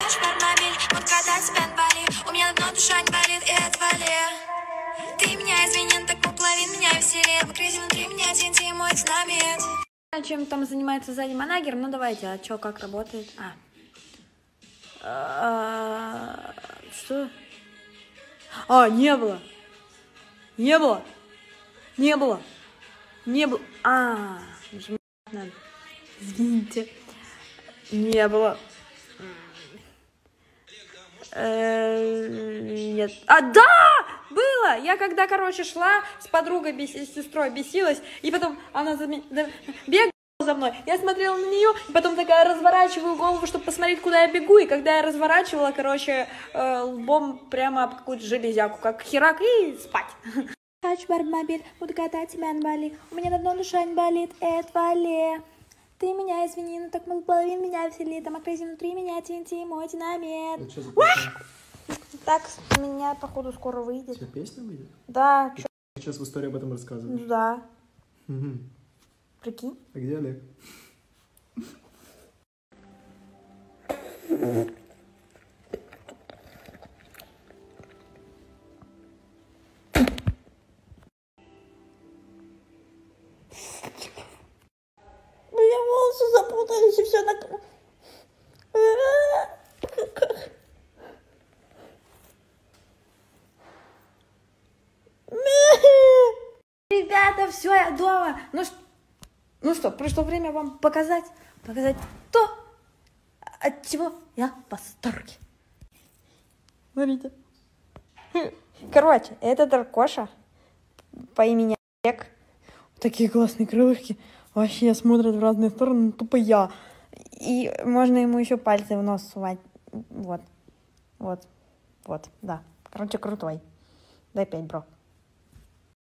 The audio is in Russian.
Швармобиль, буду катать пенболи. У меня давно душа не болит, и отвали. Ты меня извини, так половин меня веселее. Покрыси внутри меня, тинти мой динамит. Чем там занимается сзади манагер? Ну давайте, а что, как работает? Что? Не было. Не было. Не было. Не было. Нажимать надо. Извините. Не было. Нет. Да! Было! Я когда, короче, шла с подругой, с сестрой бесилась, и потом она бегала за мной. Я смотрела на нее, и потом такая разворачиваю голову, чтобы посмотреть, куда я бегу, и когда я разворачивала, короче, лбом прямо об какую-то железяку, как херак, и спать. Хочу барбмобиль, буду катать пенболи. У меня давно душа не болит, и отвали. Ты меня извини, но так половин меня веселит. Там окрызи внутри меня, тинти мой динамит. Так, у меня, походу, скоро выйдет. Что, песня выйдет? Да. Ты сейчас в истории об этом рассказываешь? Да. Угу. Прикинь. А где Олег? У меня волосы запутались, и все на... Ребята, все, я дома. Ну что, пришло время вам показать то, от чего я в восторге. Смотрите. Короче, это дракоша по имени Олег. Такие классные крылышки. Вообще смотрят в разные стороны, тупо я. И можно ему еще пальцы в нос сувать. Вот, да. Короче, крутой. Дай 5, бро.